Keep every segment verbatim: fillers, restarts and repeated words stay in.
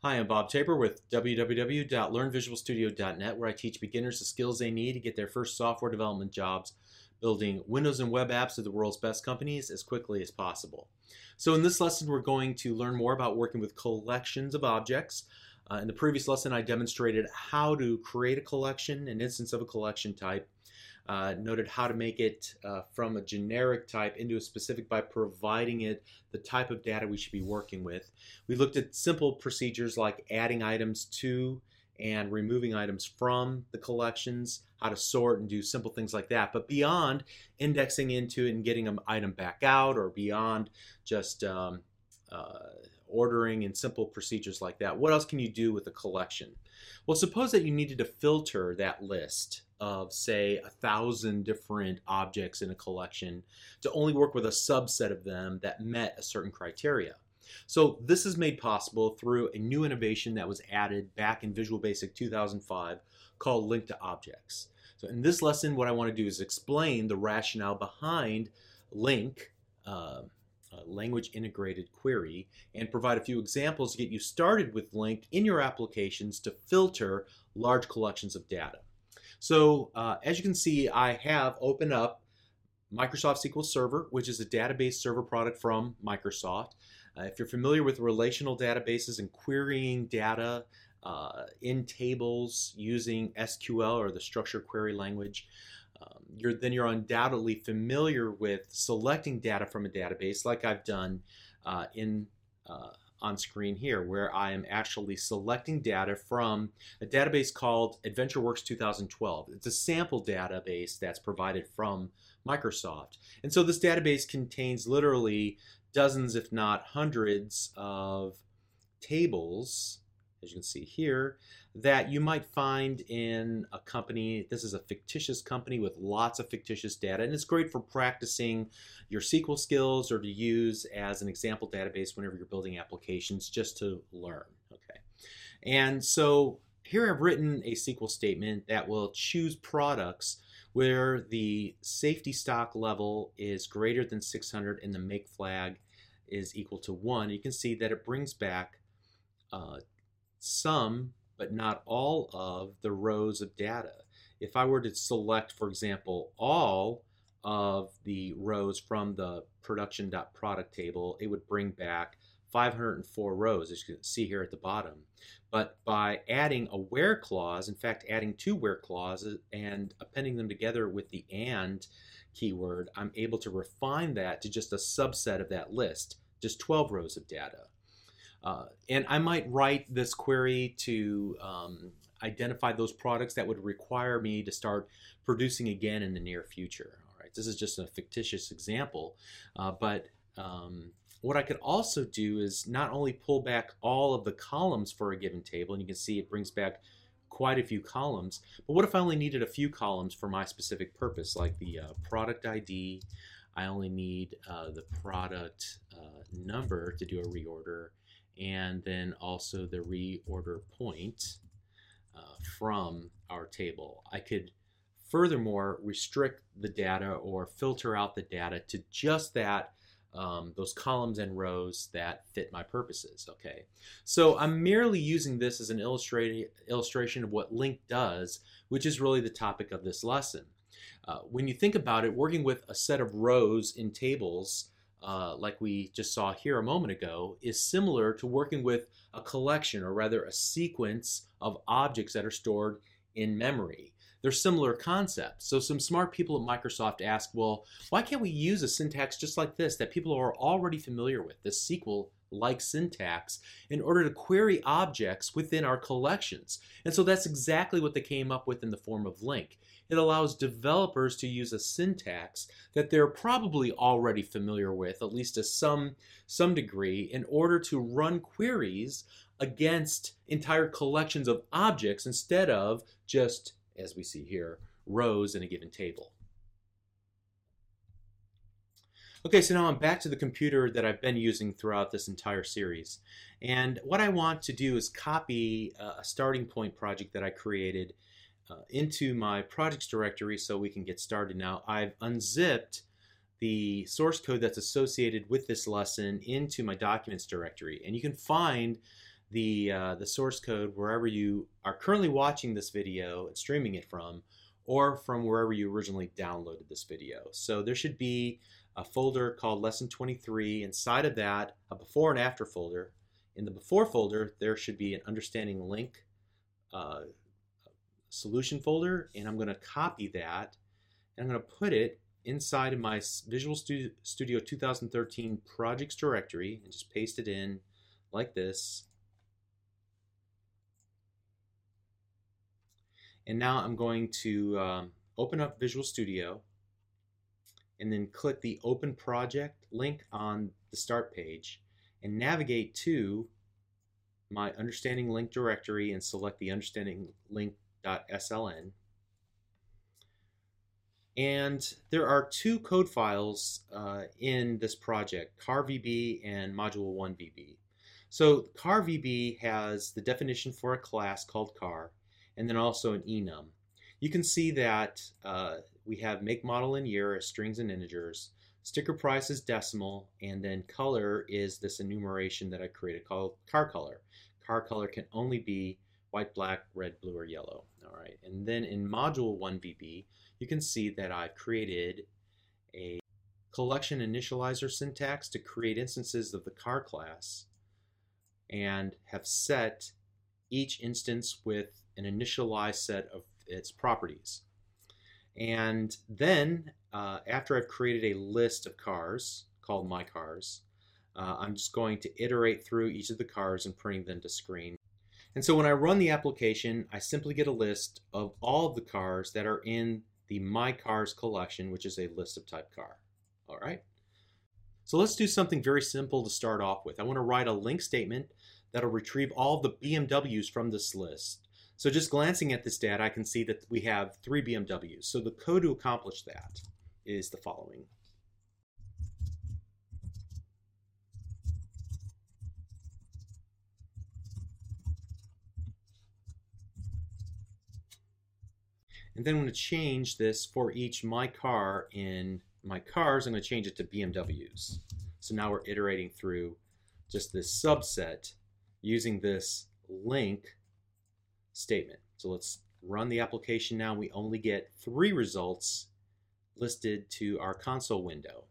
Hi, I'm Bob Tabor with w w w dot learn visual studio dot net, where I teach beginners the skills they need to get their first software development jobs building Windows and web apps of the world's best companies as quickly as possible. So in this lesson, we're going to learn more about working with collections of objects. Uh, in the previous lesson, I demonstrated how to create a collection, an instance of a collection type. Uh, noted how to make it uh, from a generic type into a specific by providing it the type of data we should be working with. We looked at simple procedures like adding items to and removing items from the collections, how to sort and do simple things like that. But beyond indexing into it and getting an item back out, or beyond just um, uh, ordering and simple procedures like that, what else can you do with a collection? Well, suppose that you needed to filter that list of, say, a thousand different objects in a collection to only work with a subset of them that met a certain criteria. So this is made possible through a new innovation that was added back in Visual Basic two thousand five called Link to Objects. So in this lesson, what I want to do is explain the rationale behind Link, uh, language integrated query, and provide a few examples to get you started with Link in your applications to filter large collections of data. So uh, as you can see, I have opened up Microsoft S Q L Server, which is a database server product from Microsoft. Uh, if you're familiar with relational databases and querying data uh, in tables using S Q L or the structured query language, um, you're, then you're undoubtedly familiar with selecting data from a database like I've done uh, in uh, on screen here, where I am actually selecting data from a database called AdventureWorks two thousand twelve. It's a sample database that's provided from Microsoft. And so this database contains literally dozens, if not hundreds, of tables, as you can see here, that you might find in a company. This is a fictitious company with lots of fictitious data, and it's great for practicing your S Q L skills or to use as an example database whenever you're building applications, just to learn. Okay, and so here I've written a S Q L statement that will choose products where the safety stock level is greater than six hundred and the make flag is equal to one. You can see that it brings back uh, some, but not all, of the rows of data. If I were to select, for example, all of the rows from the production.product table, it would bring back five hundred four rows, as you can see here at the bottom. But by adding a where clause, in fact adding two where clauses and appending them together with the and keyword, I'm able to refine that to just a subset of that list, just twelve rows of data. Uh, and I might write this query to um, identify those products that would require me to start producing again in the near future. All right, this is just a fictitious example, uh, but um, what I could also do is not only pull back all of the columns for a given table, and you can see it brings back quite a few columns, but what if I only needed a few columns for my specific purpose, like the uh, product I D. I only need uh, the product uh, number to do a reorder, and then also the reorder point uh, from our table. I could furthermore restrict the data or filter out the data to just that um, those columns and rows that fit my purposes. Okay, so I'm merely using this as an illustrati- illustration of what Link does, which is really the topic of this lesson. Uh, when you think about it, working with a set of rows in tables Uh, like we just saw here a moment ago, is similar to working with a collection, or rather a sequence of objects that are stored in memory. They're similar concepts. So some smart people at Microsoft ask, well, why can't we use a syntax just like this that people are already familiar with, this S Q L-like syntax, in order to query objects within our collections? And so that's exactly what they came up with in the form of Link. It allows developers to use a syntax that they're probably already familiar with, at least to some, some degree, in order to run queries against entire collections of objects instead of just, as we see here, rows in a given table. Okay, so now I'm back to the computer that I've been using throughout this entire series. And what I want to do is copy a starting point project that I created Uh, into my projects directory so we can get started now. I've unzipped the source code that's associated with this lesson into my documents directory, and you can find the, uh, the source code wherever you are currently watching this video and streaming it from, or from wherever you originally downloaded this video. So there should be a folder called Lesson twenty-three. Inside of that, a before and after folder. In the before folder, there should be an Understanding Link uh, solution folder, and I'm going to copy that, and I'm going to put it inside of my Visual Studio two thousand thirteen projects directory, and just paste it in like this. And now I'm going to um, open up Visual Studio and then click the Open Project link on the Start page and navigate to my Understanding Link directory and select the understanding link dot S L N. And there are two code files uh, in this project, car V B and module one V B. So car V B has the definition for a class called car, and then also an enum. You can see that uh, we have make, model, and year as strings and integers, sticker price is decimal, and then color is this enumeration that I created called car color. Car color can only be white, black, red, blue, or yellow. All right, and then in module one V B, you can see that I've created a collection initializer syntax to create instances of the car class and have set each instance with an initialized set of its properties. And then uh, after I've created a list of cars called my cars, uh, I'm just going to iterate through each of the cars and printing them to screen. And so when I run the application, I simply get a list of all of the cars that are in the My Cars collection, which is a list of type car. All right. So let's do something very simple to start off with. I want to write a link statement that'll retrieve all the B M Ws from this list. So just glancing at this data, I can see that we have three B M Ws. So the code to accomplish that is the following. And then I'm going to change this for each my car in my cars. I'm going to change it to B M Ws. So now we're iterating through just this subset using this link statement. So let's run the application now. We only get three results listed to our console window.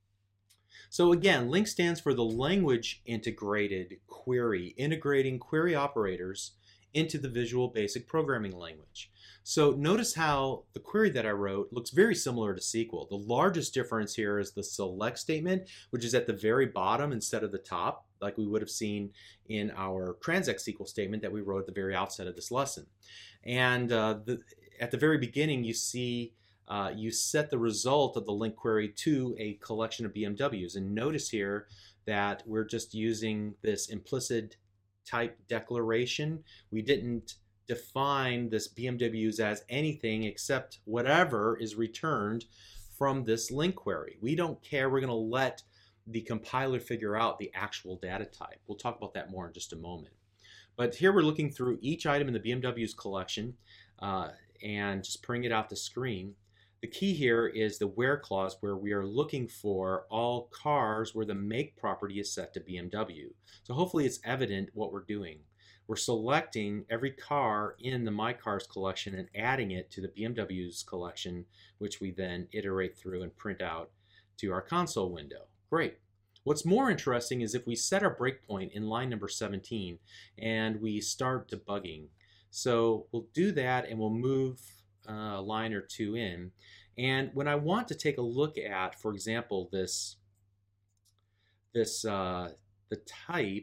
So again, LINQ stands for the Language Integrated Query, integrating query operators into the Visual Basic Programming Language. So notice how the query that I wrote looks very similar to S Q L. The largest difference here is the select statement, which is at the very bottom instead of the top, like we would have seen in our transect S Q L statement that we wrote at the very outset of this lesson. And uh, the, at the very beginning, you see uh, you set the result of the LINQ query to a collection of B M Ws. And notice here that we're just using this implicit type declaration. We didn't define this B M Ws as anything except whatever is returned from this LINQ query. We don't care. We're going to let the compiler figure out the actual data type. We'll talk about that more in just a moment. But here we're looking through each item in the B M Ws collection uh, and just printing it out the screen. The key here is the where clause, where we are looking for all cars where the make property is set to B M W. So hopefully it's evident what we're doing. We're selecting every car in the My Cars collection and adding it to the B M Ws collection, which we then iterate through and print out to our console window. Great. What's more interesting is if we set our breakpoint in line number seventeen and we start debugging. So we'll do that and we'll move uh, a line or two in. And when I want to take a look at, for example, this, this uh, the type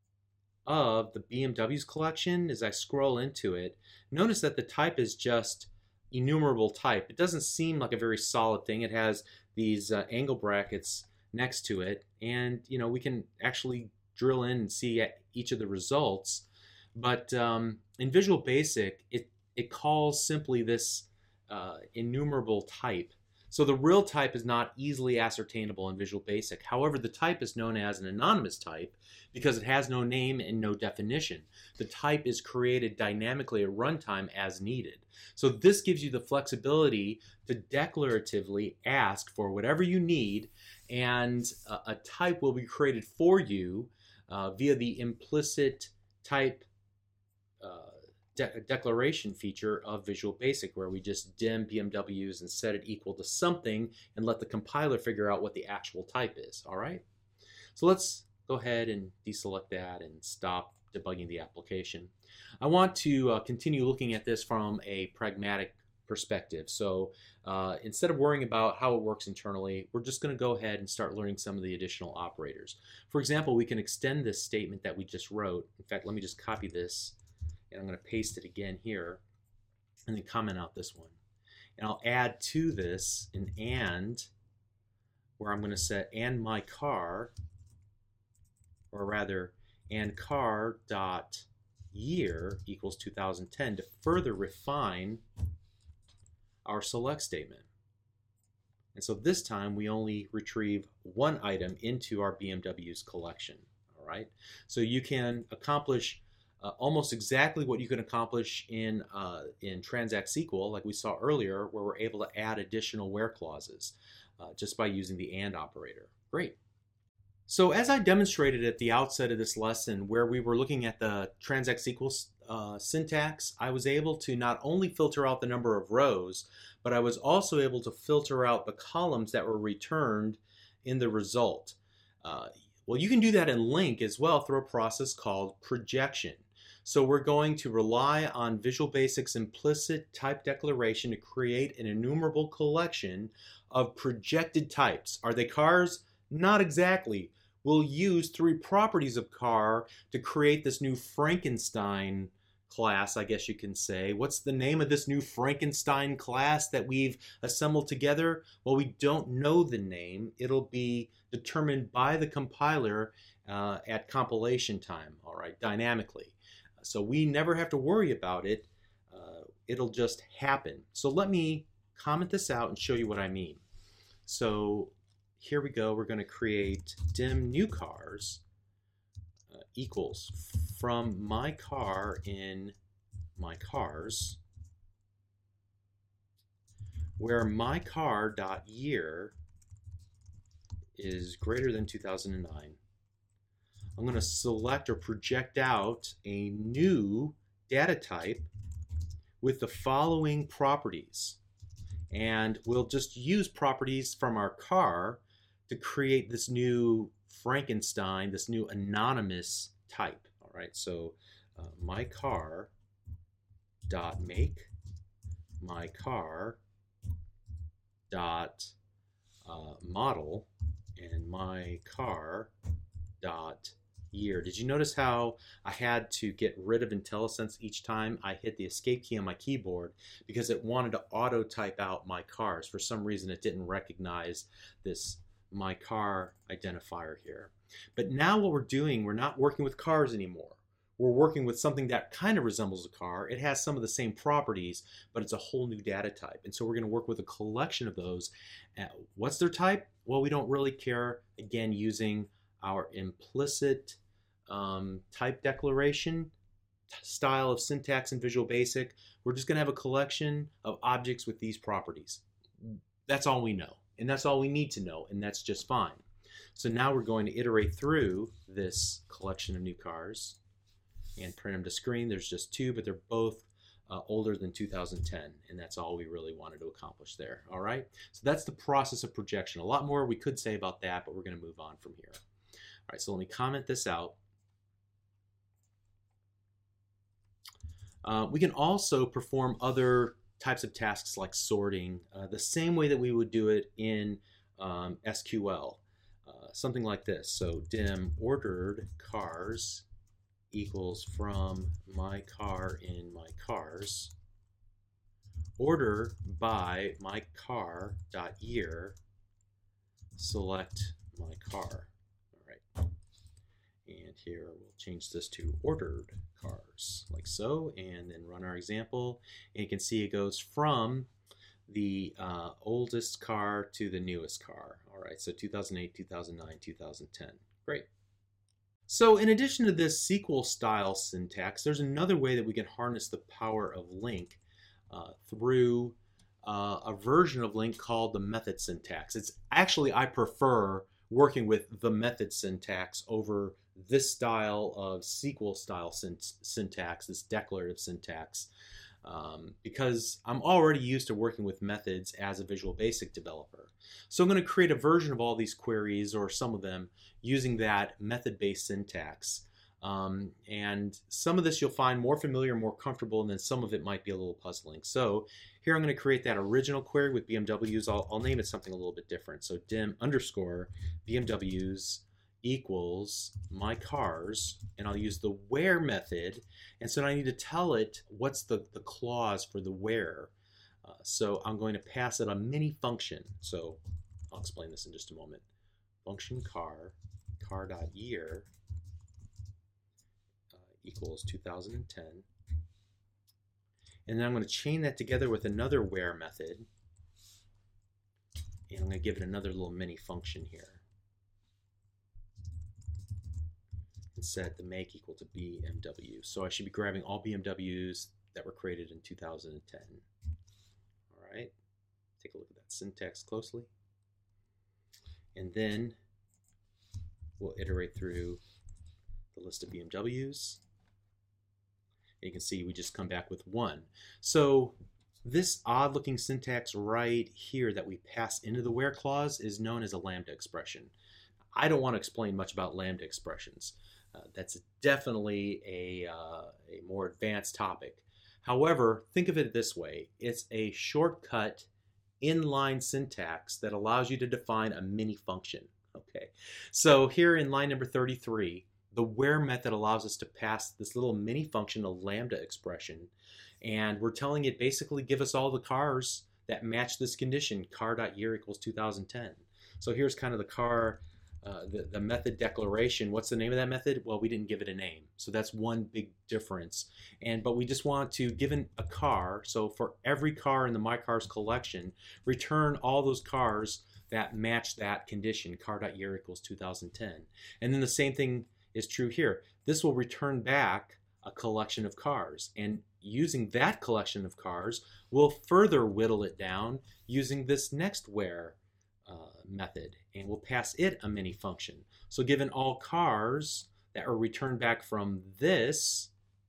of the B M Ws collection, as I scroll into it, notice that the type is just enumerable type. It doesn't seem like a very solid thing. It has these uh, angle brackets next to it, and you know we can actually drill in and see at each of the results. But um, in Visual Basic, it it calls simply this uh, enumerable type. So the real type is not easily ascertainable in Visual Basic. However, the type is known as an anonymous type because it has no name and no definition. The type is created dynamically at runtime as needed. So this gives you the flexibility to declaratively ask for whatever you need, and a, a type will be created for you uh, via the implicit type uh, de declaration feature of Visual Basic, where we just dim B M Ws and set it equal to something and let the compiler figure out what the actual type is. All right. So let's go ahead and deselect that and stop debugging the application. I want to uh, continue looking at this from a pragmatic perspective. So uh, instead of worrying about how it works internally, we're just going to go ahead and start learning some of the additional operators. For example, we can extend this statement that we just wrote. In fact, let me just copy this, and I'm going to paste it again here, and then comment out this one. And I'll add to this an and, where I'm going to set and my car, or rather, and car dot year equals two thousand ten to further refine our select statement. And so this time we only retrieve one item into our B M W's collection. All right. So you can accomplish uh, almost exactly what you can accomplish in uh, in Transact S Q L, like we saw earlier, where we're able to add additional where clauses uh, just by using the and operator. Great. So as I demonstrated at the outset of this lesson, where we were looking at the Transact S Q L uh, syntax, I was able to not only filter out the number of rows, but I was also able to filter out the columns that were returned in the result. Uh, well, you can do that in LINQ as well through a process called projection. So we're going to rely on Visual Basic's implicit type declaration to create an enumerable collection of projected types. Are they cars? Not exactly. We'll use three properties of car to create this new Frankenstein class, I guess you can say. What's the name of this new Frankenstein class that we've assembled together? Well, we don't know the name. It'll be determined by the compiler uh, at compilation time, all right, dynamically. So we never have to worry about it. Uh, it'll just happen. So let me comment this out and show you what I mean. So here we go. We're going to create dim new cars uh, equals from my car in my cars, where my car dot year is greater than two thousand nine. I'm going to select or project out a new data type with the following properties, and we'll just use properties from our car to create this new Frankenstein, this new anonymous type. All right, so uh, my car dot make, my car dot uh, model, and my car dot year. Did you notice how I had to get rid of IntelliSense each time I hit the escape key on my keyboard, because it wanted to auto type out my cars. For some reason it didn't recognize this my car identifier here. But now what we're doing, we're not working with cars anymore. We're working with something that kind of resembles a car. It has some of the same properties, but it's a whole new data type. And so we're going to work with a collection of those. Uh, what's their type? Well, we don't really care. Again, using our implicit um, type declaration style of syntax in Visual Basic, we're just going to have a collection of objects with these properties. That's all we know. And that's all we need to know, and that's just fine. So now we're going to iterate through this collection of new cars and print them to screen. There's just two, but they're both uh, older than two thousand ten, and that's all we really wanted to accomplish there. All right, so that's the process of projection. A lot more we could say about that, but we're going to move on from here. All right, so let me comment this out. Uh, we can also perform other types of tasks like sorting, uh, the same way that we would do it in um, S Q L. Uh, something like this. So dim ordered cars equals from my car in my cars, order by my car dot year, select my car. All right. And here we'll change this to ordered cars, like so, and then run our example. And you can see it goes from the uh, oldest car to the newest car. All right, so two thousand eight, two thousand nine, two thousand ten. Great. So in addition to this S Q L style syntax, there's another way that we can harness the power of LINQ uh, through uh, a version of LINQ called the method syntax. It's actually, I prefer working with the method syntax over this style of S Q L style syntax, this declarative syntax, um, because I'm already used to working with methods as a Visual Basic developer. So I'm going to create a version of all these queries, or some of them, using that method-based syntax. Um, and some of this you'll find more familiar, more comfortable, and then some of it might be a little puzzling. So here I'm going to create that original query with B M Ws. I'll, I'll name it something a little bit different. So dim underscore B M Ws equals my cars, and I'll use the where method. And so I need to tell it what's the, the clause for the where. Uh, so I'm going to pass it a mini function. So I'll explain this in just a moment. Function car, car.year uh, equals two thousand ten. And then I'm going to chain that together with another where method. And I'm going to give it another little mini function here. And set the make equal to B M W. So I should be grabbing all B M Ws that were created in two thousand ten. All right, take a look at that syntax closely. And then we'll iterate through the list of B M Ws. And you can see we just come back with one. So this odd looking syntax right here that we pass into the where clause is known as a lambda expression. I don't want to explain much about lambda expressions. Uh, that's definitely a, uh, a more advanced topic. However, think of it this way. It's a shortcut inline syntax that allows you to define a mini function. Okay, so here in line number thirty-three, the where method allows us to pass this little mini function, a lambda expression, and we're telling it basically give us all the cars that match this condition, car.year equals two thousand ten. So here's kind of the car, uh, the, the method declaration. What's the name of that method? Well, we didn't give it a name. So that's one big difference. And but we just want to give it a car. So for every car in the My Cars collection, return all those cars that match that condition, car.year equals two thousand ten. And then the same thing is true here. This will return back a collection of cars. And using that collection of cars, we'll further whittle it down using this next where uh, method. And we'll pass it a mini function. So given all cars that are returned back from this,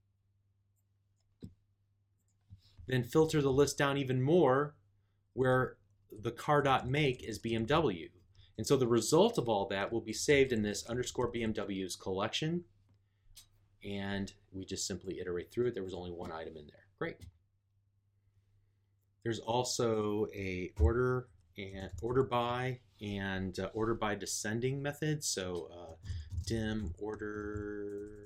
then filter the list down even more where the car.make is B M W. And so the result of all that will be saved in this underscore B M W's collection. And we just simply iterate through it. There was only one item in there. Great. There's also a order and order by and uh, order by descending method. So uh, dim order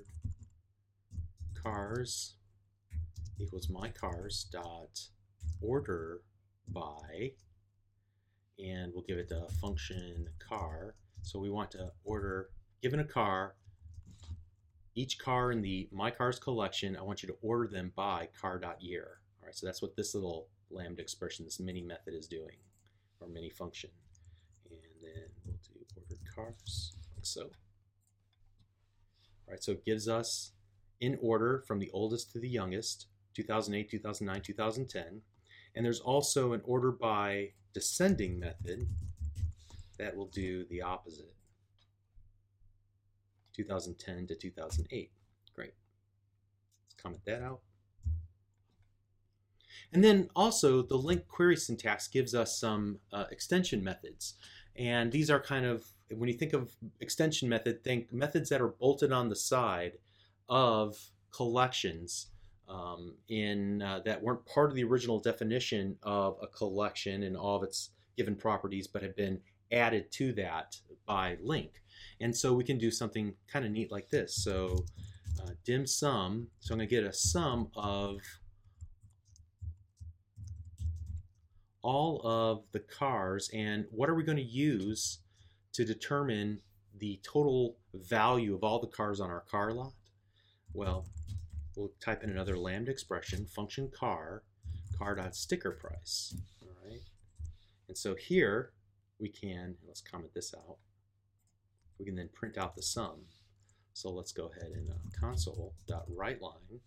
cars equals my cars dot order by, and we'll give it the function car. So we want to order, given a car, each car in the My Cars collection, I want you to order them by car.year. All right, so that's what this little lambda expression, this mini method is doing, or mini function. And then we'll do ordered cars, like so. All right, so it gives us in order from the oldest to the youngest, two thousand eight, two thousand nine, two thousand ten. And there's also an order by descending method that will do the opposite, two thousand ten to two thousand eight. Great. Let's comment that out. And then also the linked query syntax gives us some uh, extension methods. And these are kind of, when you think of extension method, think methods that are bolted on the side of collections um, in uh, that weren't part of the original definition of a collection and all of its given properties, but have been added to that by link. And so we can do something kind of neat like this. So uh, dim sum, so I'm going to get a sum of all of the cars, and what are we going to use to determine the total value of all the cars on our car lot? Well, we'll type in another lambda expression, function car, car.sticker price. All right. And so here we can, let's comment this out, we can then print out the sum. So let's go ahead and uh, console.writeLine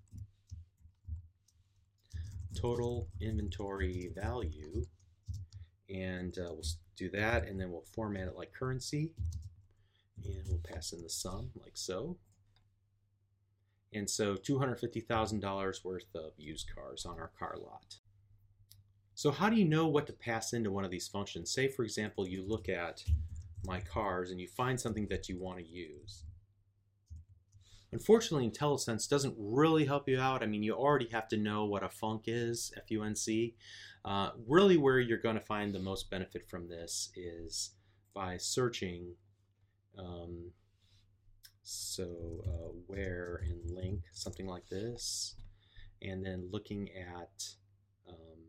total inventory value, and uh, we'll do that, and then we'll format it like currency, and we'll pass in the sum like so. And so two hundred fifty thousand dollars worth of used cars on our car lot. So how do you know what to pass into one of these functions? Say, for example, you look at my cars and you find something that you want to use. Unfortunately, IntelliSense doesn't really help you out. I mean, you already have to know what a func is, F U N C. Uh, really where you're going to find the most benefit from this is by searching, um, so uh, where in link, something like this, and then looking at um,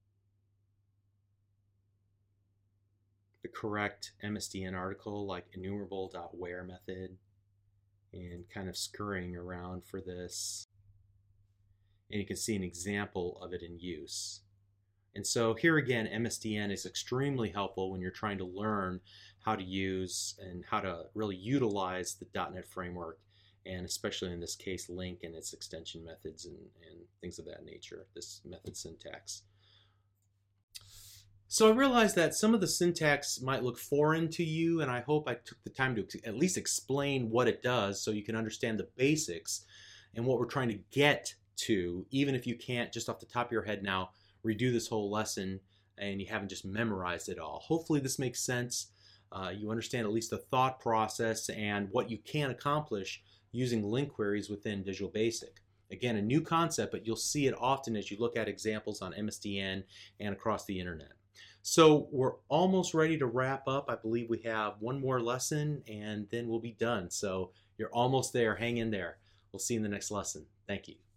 the correct M S D N article, like enumerable.where method, and kind of scurrying around for this. And you can see an example of it in use. And so here again, M S D N is extremely helpful when you're trying to learn how to use and how to really utilize the dot net framework, and especially in this case, LINQ and its extension methods and, and things of that nature, this method syntax. So I realized that some of the syntax might look foreign to you, and I hope I took the time to at least explain what it does so you can understand the basics and what we're trying to get to, even if you can't just off the top of your head now redo this whole lesson and you haven't just memorized it all. Hopefully this makes sense. Uh, you understand at least the thought process and what you can accomplish using LINQ queries within Visual Basic. Again, a new concept, but you'll see it often as you look at examples on M S D N and across the internet. So we're almost ready to wrap up. I believe we have one more lesson and then we'll be done. So you're almost there. Hang in there. We'll see you in the next lesson. Thank you.